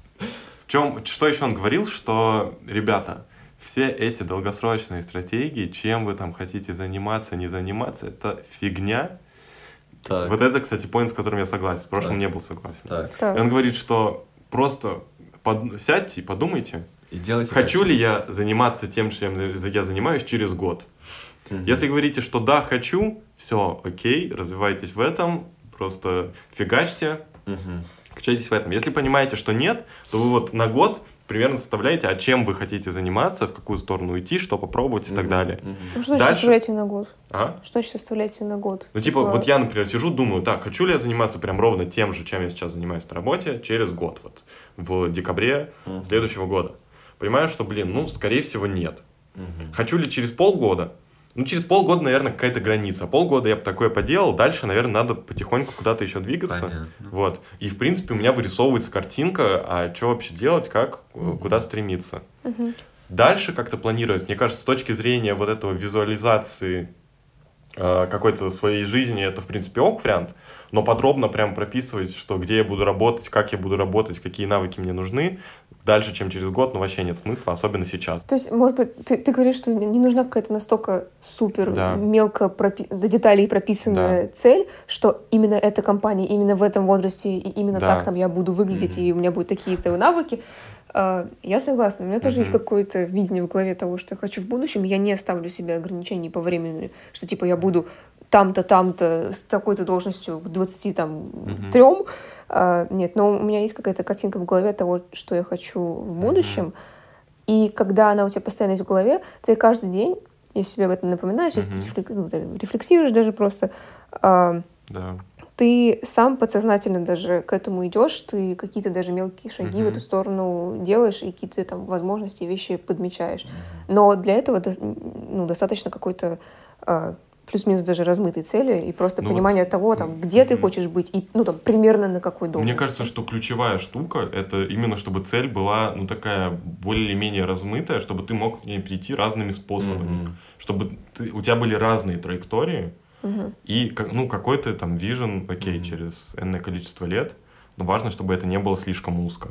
в чем, что еще он говорил, что, ребята, все эти долгосрочные стратегии, чем вы там хотите заниматься, не заниматься, это фигня. Так, Вот это, кстати, поинт, с которым я согласен. В прошлом Так. не был согласен. так. Так. И он говорит, что просто под- сядьте и подумайте, И делайте хочу так. ли я заниматься тем, чем я занимаюсь через год. Мгм. Если говорите, что да, хочу, все, окей, развивайтесь в этом, просто фигачьте, Мгм. качайтесь в этом. Если понимаете, что нет, то вы вот на год примерно составляете, а чем вы хотите заниматься, в какую сторону идти, что попробовать и так Мгм. далее. Мгм. Ну, что значит Дальше- составляете на год? А? Что значит составляете на год? Ну, типа, вот я, например, сижу, думаю, так, хочу ли я заниматься прям ровно тем же, чем я сейчас занимаюсь на работе, через год, вот, в декабре Мгм. следующего года. Понимаю, что, блин, ну, скорее всего, нет. Мгм. Хочу ли через полгода? Ну, через полгода, наверное, какая-то граница. Полгода я бы такое поделал, дальше, наверное, надо потихоньку куда-то еще двигаться. Понятно. Вот. И, в принципе, у меня вырисовывается картинка, а что вообще делать, как, э, куда стремиться. Мгм. Дальше как-то планировать, мне кажется, с точки зрения вот этого визуализации э, какой-то своей жизни, это, в принципе, ок вариант, но подробно прям прописывать, что где я буду работать, как я буду работать, какие навыки мне нужны, дальше, чем через год, ну, вообще нет смысла, особенно сейчас. То есть, может быть, ты, ты говоришь, что не нужна какая-то настолько супер Да. мелко пропи- до деталей прописанная цель, что именно эта компания, именно в этом возрасте, и именно Да. так там я буду выглядеть, Мгм. и у меня будут такие-то навыки. А, Я согласна. У меня тоже есть Мгм. какое-то видение в голове того, что я хочу в будущем. Я не ставлю себе ограничений по времени, что типа я буду там-то, там-то, с такой-то должностью к двадцати там Мгм. трем. А, Нет, но у меня есть какая-то картинка в голове того, что я хочу в будущем. И когда она у тебя постоянно есть в голове, ты каждый день, если себе об этом напоминаешь, если ты Мгм. рефлек- ну, ты рефлексируешь даже просто, а, Да. ты сам подсознательно даже к этому идешь, ты какие-то даже мелкие шаги в Мгм. эту сторону делаешь и какие-то там возможности, вещи подмечаешь. Но для этого до- ну, достаточно какой-то а, плюс-минус даже размытой цели и просто Ну понимание вот, того, там, где ты мгм. хочешь быть и ну, там, примерно на какой должности. Мне кажется, что ключевая штука, это именно чтобы цель была, ну, такая более-менее размытая, чтобы ты мог к ней прийти разными способами. Мгм. Чтобы ты- у тебя были разные траектории, Мгм. и как- ну, какой-то там вижен, окей, Мгм. через энное количество лет, но важно, чтобы это не было слишком узко.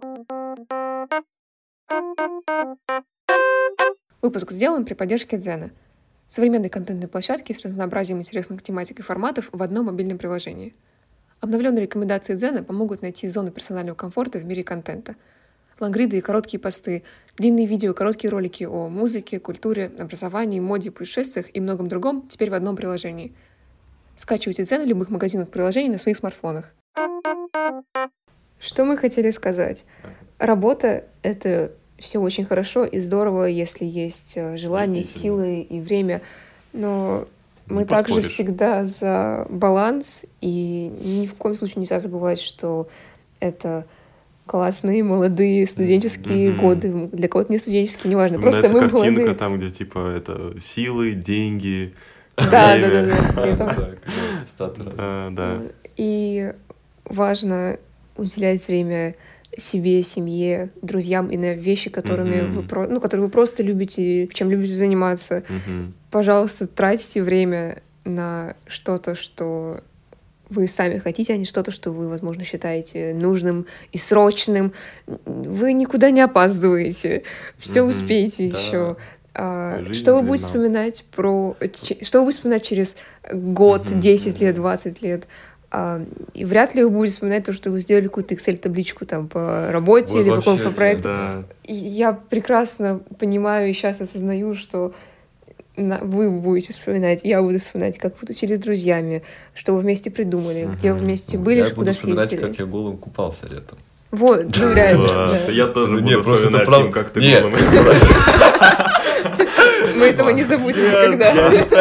Выпуск сделан при поддержке Дзена. Современной контентной площадки с разнообразием интересных тематик и форматов в одном мобильном приложении. Обновленные рекомендации Дзена помогут найти зону персонального комфорта в мире контента. Лонгриды и короткие посты, длинные видео, короткие ролики о музыке, культуре, образовании, моде, путешествиях и многом другом теперь в одном приложении. Скачивайте Дзен в любых магазинах приложений на своих смартфонах. Что мы хотели сказать? Работа — это все очень хорошо и здорово, если есть э, желание, Действительно. силы и время, но мы Не также поспоришь. всегда за баланс, и ни в коем случае нельзя забывать, что это классные, молодые студенческие Мгм. годы. Для кого-то не студенческие, неважно. Просто Вспоминается мы картинка молодые. там, где типа это силы, деньги, Да, да, да, время. да. И там- Да, когда цитаты разные. Да, да. И важно уделять время себе, семье, друзьям и на вещи, которыми Мгм. вы, про- ну, которые вы просто любите, чем любите заниматься. Мгм. Пожалуйста, тратьте время на что-то, что вы сами хотите, а не что-то, что вы, возможно, считаете нужным и срочным. Вы никуда не опаздываете. Все Мгм. успеете Да. еще. А, Жизнь что вы будете длинна. вспоминать про... ч- Что вы будете вспоминать через год, Мгм, десять лет, мгм. двадцать лет? А, и вряд ли вы будете вспоминать то, что вы сделали какую-то Excel-табличку там по работе Вот или по вообще какому-то проекту. Да. И я прекрасно понимаю и сейчас осознаю, что на- вы будете вспоминать, я буду вспоминать, как вы тусили с друзьями, что вы вместе придумали, где вы Мгм. вместе были, Я буду куда вспоминать, съездили. как я голым купался летом. Вот, ну реально, Класс. да. Я тоже Ну, не, буду просто это вспоминать, правда- Тим, как ты Не, голым. Мы этого не забудем никогда.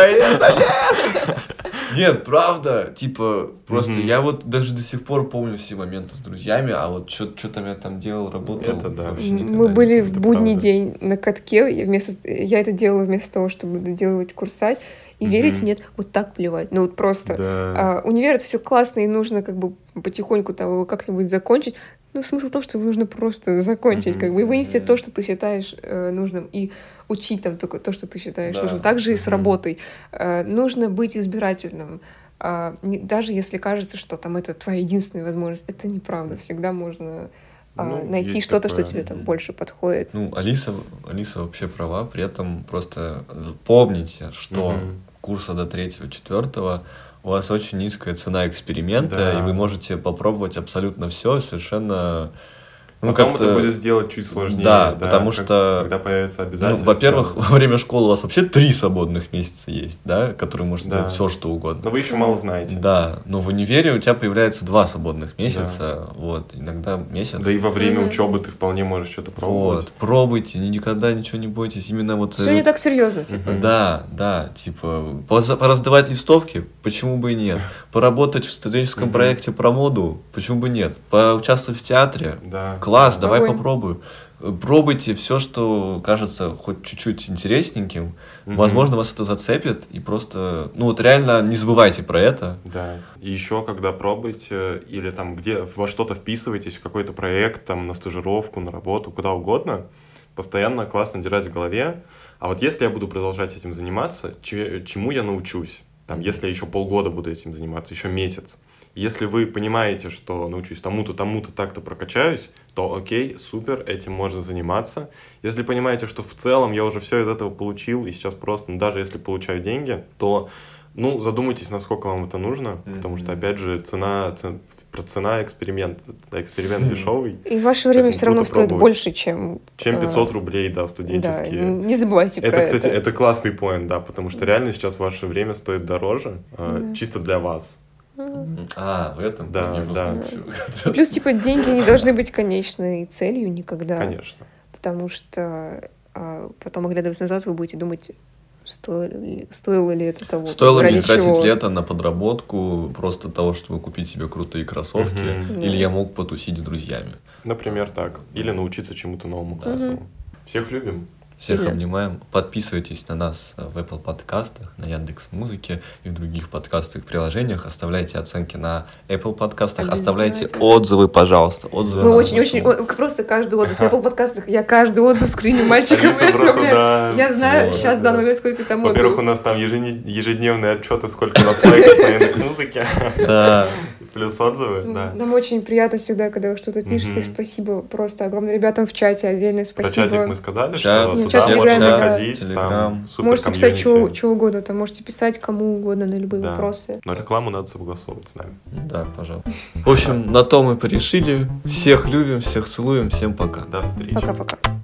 Нет, правда, типа, просто Мгм. я вот даже до сих пор помню все моменты с друзьями, а вот что там я там делал, работал, Это да. вообще никогда Мы не были помню. в это будний правда. день на катке, я, вместо, я это делала вместо того, чтобы доделывать курсать, и Мгм. верите, нет, вот так плевать, ну вот просто. Да. А, универ — это все классно, и нужно как бы потихоньку там его как-нибудь закончить. Но смысл в том, что нужно просто закончить, Мгм. как бы, и вынести Мгм. то, что ты считаешь э, нужным, и учить там только то, что ты считаешь Да. нужным. Так же и с Мгм. работой. Э, нужно быть избирательным. А, не- даже если кажется, что там это твоя единственная возможность, это неправда. Всегда можно а, Ну, найти есть что-то, такое. что тебе там Мгм. больше подходит. Ну, Алиса, Алиса вообще права, при этом просто помните, что Мгм. курса до третьего-четвертого у вас очень низкая цена эксперимента, Да. и вы можете попробовать абсолютно все совершенно... Ну, Потом как-то- это будет сделать чуть сложнее. Да, потому как- что- Когда появится Ну, обязательства. во-первых, во время школы у вас вообще три свободных месяца есть, да, которые можете Да. делать все, что угодно. Но вы еще мало знаете. Да, но в универе у тебя появляется два свободных месяца, вот, иногда месяц. Да и во время Мгм. учебы ты вполне можешь что-то пробовать. Вот, пробуйте, ни- никогда ничего не бойтесь, именно вот... Все э, не так серьезно, типа. Мгм. Да, да, типа, поз- пораздавать листовки, почему бы и нет? Поработать в студенческом Мгм. проекте про моду, почему бы нет? Поучаствовать в театре, Да. класс, давай Огонь. попробую. Пробуйте все, что кажется хоть чуть-чуть интересненьким. Мгм. Возможно, вас это зацепит, и просто, ну вот реально не забывайте про это. Да. И еще, когда пробуете или там где во что-то вписываетесь, в какой-то проект, там на стажировку, на работу, куда угодно, постоянно классно держать в голове. А вот если я буду продолжать этим заниматься, че- чему я научусь? Там, если я еще полгода буду этим заниматься, еще месяц. Если вы понимаете, что научусь тому-то, тому-то, так-то прокачаюсь, то окей, супер, этим можно заниматься. Если понимаете, что в целом я уже все из этого получил, и сейчас просто, ну, даже если получаю деньги, то, ну, задумайтесь, насколько вам это нужно, потому что, Мгм. опять же, цена, ц- про цена эксперимент, эксперимент Мгм. дешевый, И ваше время Поэтому все равно круто стоит пробовать. больше, чем... чем э, пятьсот рублей, да, Да, студенческие. не забывайте про Это, это. кстати, это классный поинт, да, потому что реально сейчас ваше время стоит дороже, э, Да. чисто для вас. Мгм. А, в этом Да, плане да. просто- Плюс, типа, деньги не должны быть конечной целью никогда. Конечно. Потому что а, потом, оглядываясь назад, вы будете думать, стоило ли, стоило ли это того. Стоило ли ради тратить чего. лето на подработку просто того, чтобы купить себе крутые кроссовки, Мгм. или Да. я мог потусить с друзьями? Например, так. Или научиться чему-то новому классному. Всех любим. Всех Сильно. обнимаем. Подписывайтесь на нас в Apple подкастах, на Яндекс.Музыке и в других подкастовых приложениях. Оставляйте оценки на Apple подкастах. Оставляйте Обязательно. отзывы, пожалуйста. Отзывы Мы нам очень-очень... очень- о, Просто каждый отзыв. В Apple подкастах я каждый отзыв скриню мальчикам и Алиса просто, отправляю. да, Я знаю вот, сейчас в данный момент, сколько там Во-первых, у отзывов. нас там ежедне- ежедневные отчеты, сколько у нас лайков на Яндекс.Музыке, Да. плюс отзывы, да. Нам очень приятно всегда, когда вы что-то пишете. Мгм. Спасибо просто огромное ребятам в чате. Отдельное Про спасибо. чатик мы сказали, Чат, что ну, туда чат, можно Телеграм, да. заходить, Телеграм. там супер Можете писать комьюнити. что угодно. Там можете писать кому угодно на любые Да. вопросы. Но рекламу надо согласовывать с нами. Да, пожалуйста. В общем, на то мы порешили. Всех любим, всех целуем. Всем пока. До встречи. Пока-пока.